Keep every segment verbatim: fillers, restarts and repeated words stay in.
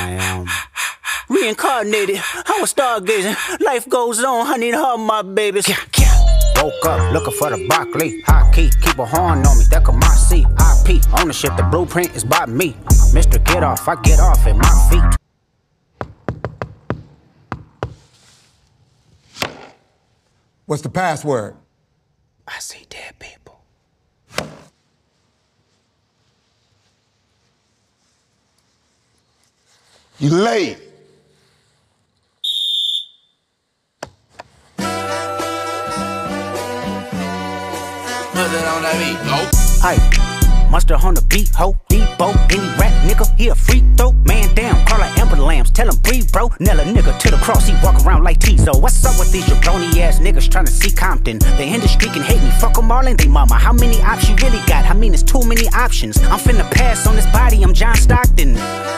I am reincarnated. I was stargazing. Life goes on. I need all my babies. Yeah, yeah. Woke up looking for the broccoli. High key, keep a horn on me. That come my seat. I P ownership. The blueprint is by me. Mister Get Off, I get off at my feet. What's the password? I see dead people. You late. On that beat, go. Aye, mustard on the beat, ho, Debo, any rap nigga, he a free throw, man down, call like Amber Lambs, tell him breathe, bro, nail a nigga to the cross, he walk around like Tizo. What's up with these jabroni ass niggas trying to see Compton? The industry can hate me, fuck them all and they mama. How many options you really got? I mean, it's too many options. I'm finna pass on this body, I'm John Stockton.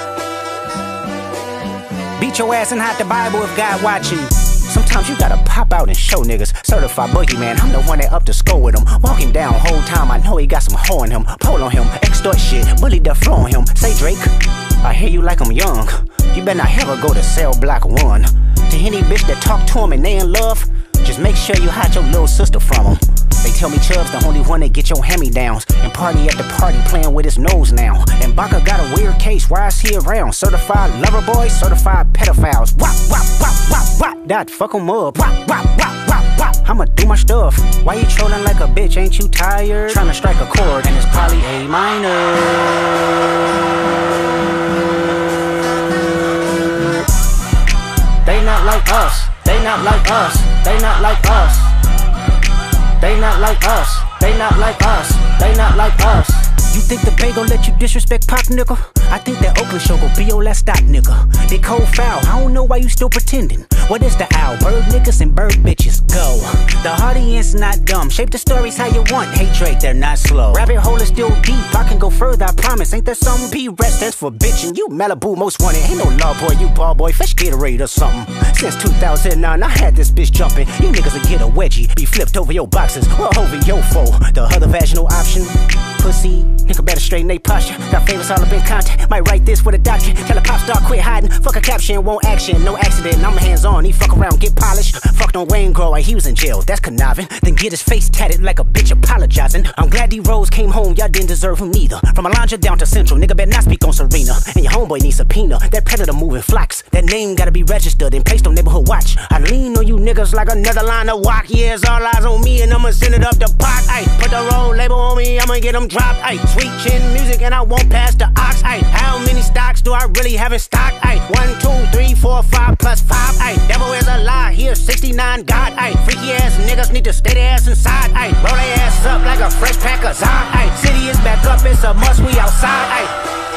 Beat your ass and hide the Bible if God watching. Sometimes you gotta pop out and show niggas. Certified boogeyman, I'm the one that up to score with him. Walk him down whole time, I know he got some hoe in him. Pull on him, extort shit, bully the flow on him. Say Drake, I hear you like I'm young. You better not ever go to cell block one. To any bitch that talk to him and they in love, just make sure you hide your little sister from him. They tell me Chubb's the only one that get your hand-me-downs. And party at the party playing with his nose now. And Baka got a weird case, why is he around? Certified lover boys, certified pedophiles. Wop, wop, wop, wop, wop. That fuck him up. Wop, wop, wop, wop, wop. I'ma do my stuff. Why you trolling like a bitch, ain't you tired? Trying to strike a chord and it's probably A minor. They not like us, they not like us, they not like us. They not like us, they not like us, they not like us. You think the Bay gon' let you disrespect Pop, nigga? I think that Oakland show gon' be your last stop, nigga. They cold foul, I don't know why you still pretending. What is the owl? Bird niggas and bird bitches, go. The audience not dumb, shape the stories how you want. Hey Drake, they're not slow. Rabbit hole is still deep, I can go further, I promise. Ain't there something? P-Rest stands for bitchin'. You Malibu most wanted, ain't no law boy, you ball boy. Fetch Gatorade or something. Since two thousand nine, I had this bitch jumping. You niggas will get a wedgie, be flipped over your boxes, or over your foe. The other vaginal option, pussy. Nigga better straighten they posture. Got favorites all up in contact. Might write this with a doctor. Tell a pop star quit hiding. Fuck a caption, won't action. No accident, I'm hands on. He fuck around, get polished. Fucked on Wayne Grow, he was in jail. That's conniving. Then get his face tatted like a bitch apologizing. I'm glad D-Rose came home, y'all didn't deserve him neither. From Alondra down to Central, nigga better not speak on Serena. And your homeboy needs subpoena. That predator moving flocks. That name gotta be registered and placed on neighborhood watch. I lean on you niggas like another line of walk. Yeah, it's all eyes on me and I'ma send it up the pot. Ay, put the road label on me, I'ma get them dropped. Ay, sweet chin music and I won't pass the ox. Ay, how many stocks do I really have in stock? Ay, one, two, three, four, five plus five. Ay, devil is a lie, here sixty-nine God. Ay, freaky ass niggas need to stay their ass inside. Ay, roll their ass up like a fresh pack of Zod. Ay, city is back up, it's a must, we outside. Ay.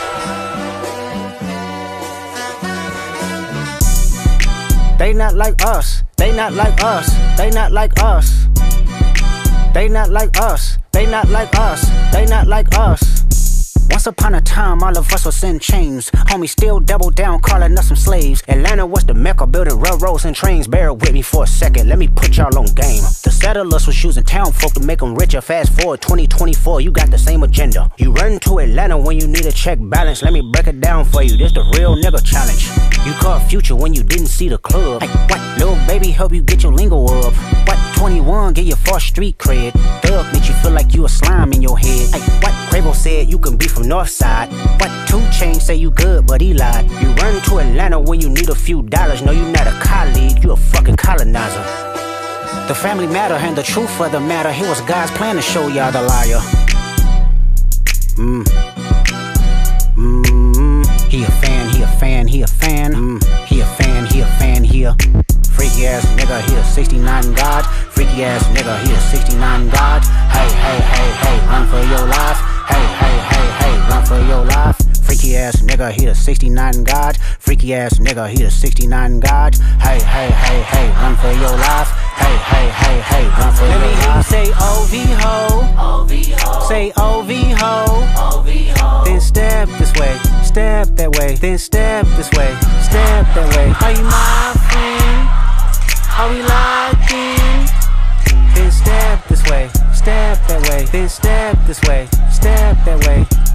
They not like us, they not like us, they not like us. They not like us, they not like us, they not like us. Once upon a time, all of us was in chains. Homie still double down, calling us some slaves. Atlanta was the mecca, building railroads and trains. Bear with me for a second, let me put y'all on game. The settlers was using town folk to make them richer. Fast forward twenty twenty-four, you got the same agenda. You run to Atlanta when you need a check balance. Let me break it down for you, this the real nigga challenge. You caught Future when you didn't see the club. Hey, what? Lil' baby help you get your lingo up. What? twenty-one get your false street cred. Thug make you feel like you a slime in your head. Hey, what? Quavo said you can be from Northside. What? two Chainz say you good, but he lied. You run to Atlanta when you need a few dollars. No, you not a colleague, you a fucking colonizer. The family matter and the truth of the matter. Here was God's plan to show y'all the liar. Mmm. Mmm. He a fan, he a fan, he a fan. Mmm. He a fan, he a fan, he a freaky ass nigga, he a sixty-nine God. Freaky ass nigga, he a sixty-nine God. Hey, hey, hey, hey, run for your life. Hey, hey, hey, hey, run for your life. Freaky ass nigga, he a sixty-nine God. Freaky ass nigga, he a sixty-nine God. Hey, hey, hey, hey, run for your life. Hey, hey, hey, hey, run for your life. Let me hear you say O V ho. O V ho. Say O V ho. O V ho. Then step this way, step that way. Then step this way, step that way. Are you my friend? Are we locked in? Then step this way, step that way. Then step this way, step that way.